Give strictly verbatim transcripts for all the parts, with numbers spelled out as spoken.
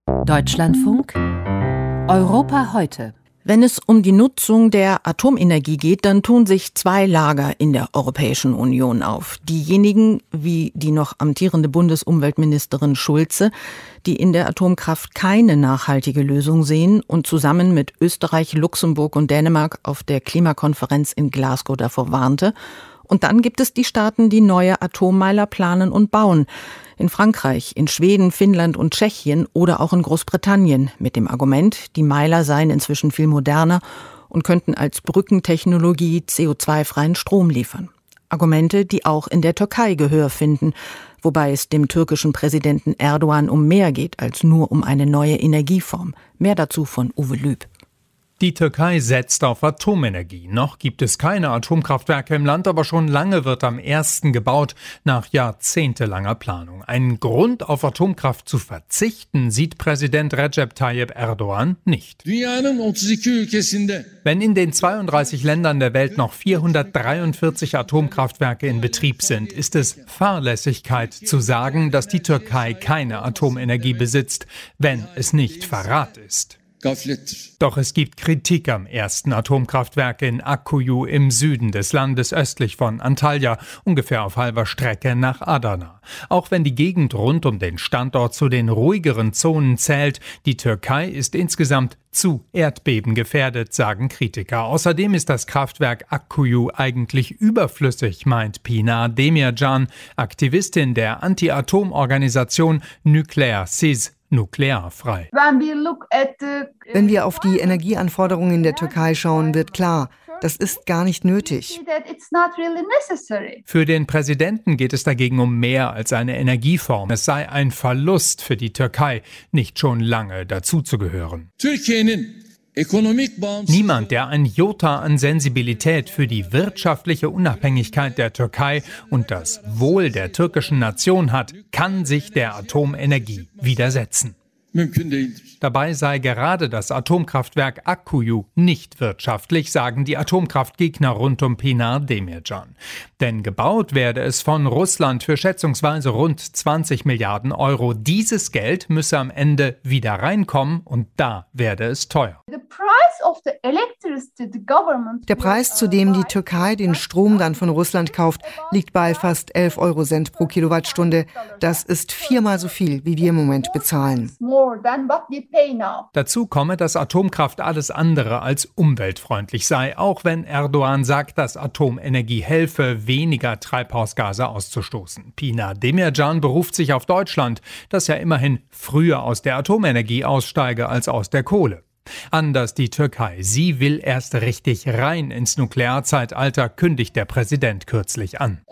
Deutschlandfunk Europa heute. Wenn es um die Nutzung der Atomenergie geht, dann tun sich zwei Lager in der Europäischen Union auf. Diejenigen, wie die noch amtierende Bundesumweltministerin Schulze, die in der Atomkraft keine nachhaltige Lösung sehen und zusammen mit Österreich, Luxemburg und Dänemark auf der Klimakonferenz in Glasgow davor warnte. Und dann gibt es die Staaten, die neue Atommeiler planen und bauen. In Frankreich, in Schweden, Finnland und Tschechien oder auch in Großbritannien mit dem Argument, die Meiler seien inzwischen viel moderner und könnten als Brückentechnologie C O zwei freien Strom liefern. Argumente, die auch in der Türkei Gehör finden, wobei es dem türkischen Präsidenten Erdogan um mehr geht als nur um eine neue Energieform. Mehr dazu von Uwe Lüb. Die Türkei setzt auf Atomenergie. Noch gibt es keine Atomkraftwerke im Land, aber schon lange wird am ersten gebaut, nach jahrzehntelanger Planung. Einen Grund, auf Atomkraft zu verzichten, sieht Präsident Recep Tayyip Erdogan nicht. Wenn in den zweiunddreißig Ländern der Welt noch vierhundertdreiundvierzig Atomkraftwerke in Betrieb sind, ist es Fahrlässigkeit zu sagen, dass die Türkei keine Atomenergie besitzt, wenn es nicht Verrat ist. Doch es gibt Kritik am ersten Atomkraftwerk in Akkuyu im Süden des Landes östlich von Antalya, ungefähr auf halber Strecke nach Adana. Auch wenn die Gegend rund um den Standort zu den ruhigeren Zonen zählt, die Türkei ist insgesamt zu erdbebengefährdet, sagen Kritiker. Außerdem ist das Kraftwerk Akkuyu eigentlich überflüssig, meint Pınar Demircan, Aktivistin der Anti-Atom-Organisation Nuclear Siz. Nuklearfrei. Wenn wir auf die Energieanforderungen in der Türkei schauen, wird klar, das ist gar nicht nötig. Für den Präsidenten geht es dagegen um mehr als eine Energieform. Es sei ein Verlust für die Türkei, nicht schon lange dazuzugehören. Niemand, der ein Jota an Sensibilität für die wirtschaftliche Unabhängigkeit der Türkei und das Wohl der türkischen Nation hat, kann sich der Atomenergie widersetzen. Dabei sei gerade das Atomkraftwerk Akkuyu nicht wirtschaftlich, sagen die Atomkraftgegner rund um Pınar Demircan. Denn gebaut werde es von Russland für schätzungsweise rund zwanzig Milliarden Euro. Dieses Geld müsse am Ende wieder reinkommen und da werde es teuer. Der Preis, zu dem die Türkei den Strom dann von Russland kauft, liegt bei fast elf Euro Cent pro Kilowattstunde. Das ist viermal so viel, wie wir im Moment bezahlen. Dazu komme, dass Atomkraft alles andere als umweltfreundlich sei, auch wenn Erdogan sagt, dass Atomenergie helfe, weniger Treibhausgase auszustoßen. Pınar Demircan beruft sich auf Deutschland, das ja immerhin früher aus der Atomenergie aussteige als aus der Kohle. Anders die Türkei. Sie will erst richtig rein ins Nuklearzeitalter, kündigt der Präsident kürzlich an.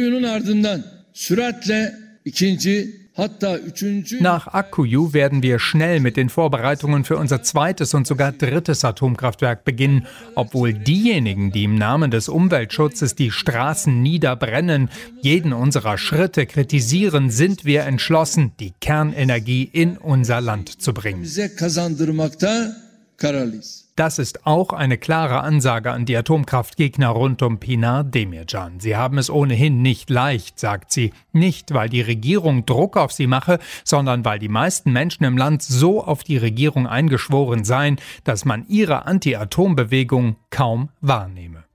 Nach Akkuyu werden wir schnell mit den Vorbereitungen für unser zweites und sogar drittes Atomkraftwerk beginnen, obwohl diejenigen, die im Namen des Umweltschutzes die Straßen niederbrennen, jeden unserer Schritte kritisieren, sind wir entschlossen, die Kernenergie in unser Land zu bringen. Das ist auch eine klare Ansage an die Atomkraftgegner rund um Pınar Demircan. Sie haben es ohnehin nicht leicht, sagt sie. Nicht, weil die Regierung Druck auf sie mache, sondern weil die meisten Menschen im Land so auf die Regierung eingeschworen seien, dass man ihre Anti-Atom-Bewegung kaum wahrnehme.